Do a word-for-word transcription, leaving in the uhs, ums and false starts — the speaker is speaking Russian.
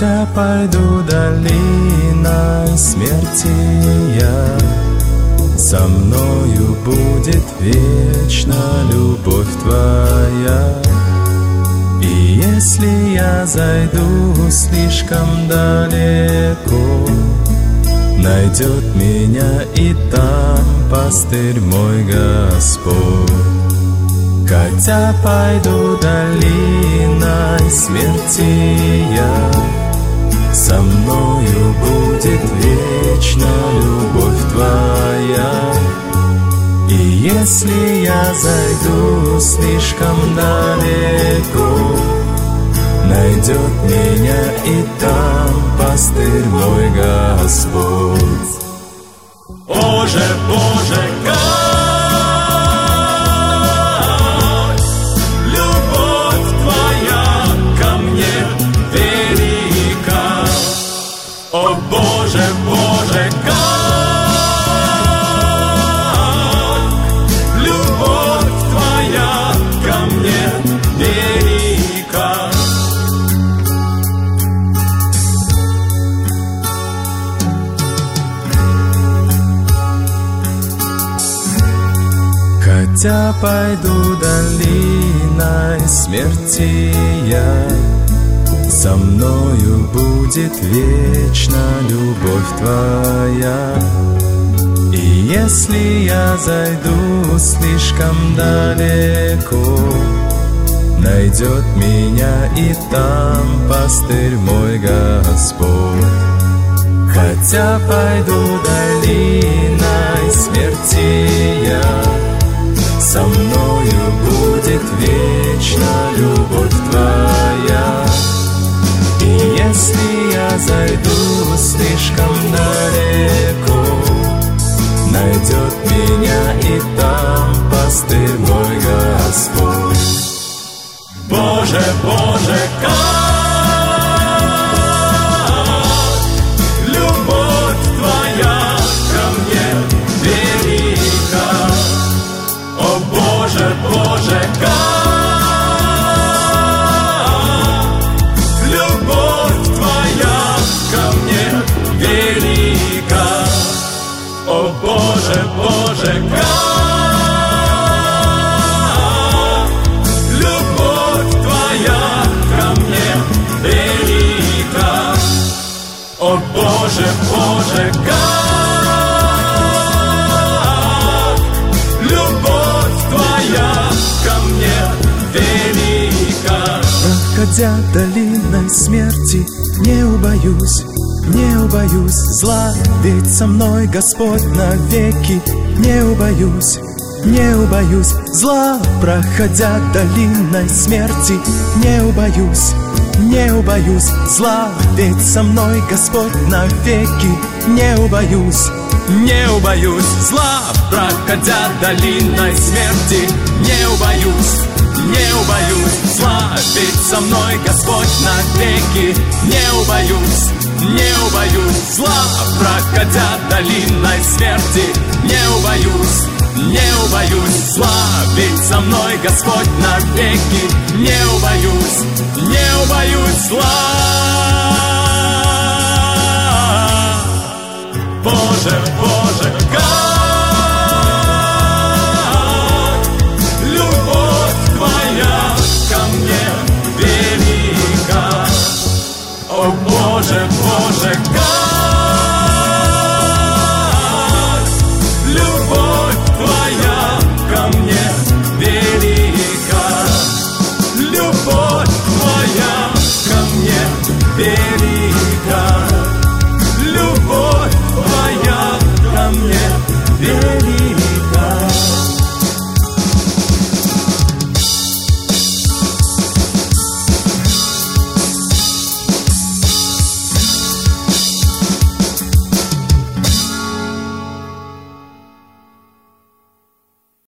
Хотя пойду долиной смерти я, со мною будет вечно любовь твоя. И если я зайду слишком далеко, найдет меня и там пастырь мой Господь. Хотя пойду долиной смерти я, со мною будет вечно любовь твоя. И если я зайду слишком далеко, найдет меня и там пастырь мой Господь. Боже, Боже, как любовь твоя ко мне велика. О Боже, Боже, как любовь твоя ко мне велика. Хотя пойду долиной смерти я, со мною будет вечно любовь твоя. И если я зайду слишком далеко, найдет меня и там пастырь мой Господь. Хотя пойду долиной смерти я, со мною будет вечно любовь твоя. И если я зайду слишком далеко, найдет меня и там пастырь мой Господь. Боже, Боже, как любовь твоя ко мне велика. О Боже, Боже, как любовь твоя ко мне велика. О Боже, Боже, как любовь твоя ко мне велика. О Боже, Боже, как любовь твоя ко мне велика. Проходя долиной смерти, не убоюсь, не убоюсь зла, ведь со мной Господь навеки. Не убоюсь, не убоюсь зла, проходя долиной смерти. Не убоюсь, не убоюсь зла, ведь со мной Господь навеки. Не убоюсь, не убоюсь зла, проходя долиной смерти. Не убоюсь, не убоюсь зла, ведь со мной Господь навеки. Не убоюсь, не убоюсь зла, проходя долиной смерти. Не убоюсь, не убоюсь зла, ведь со мной Господь навеки. Не убоюсь, не убоюсь зла. Боже, Боже, как любовь твоя ко мне велика. О Боже, Боже, как любовь твоя ко мне велика. Любовь твоя ко мне велика.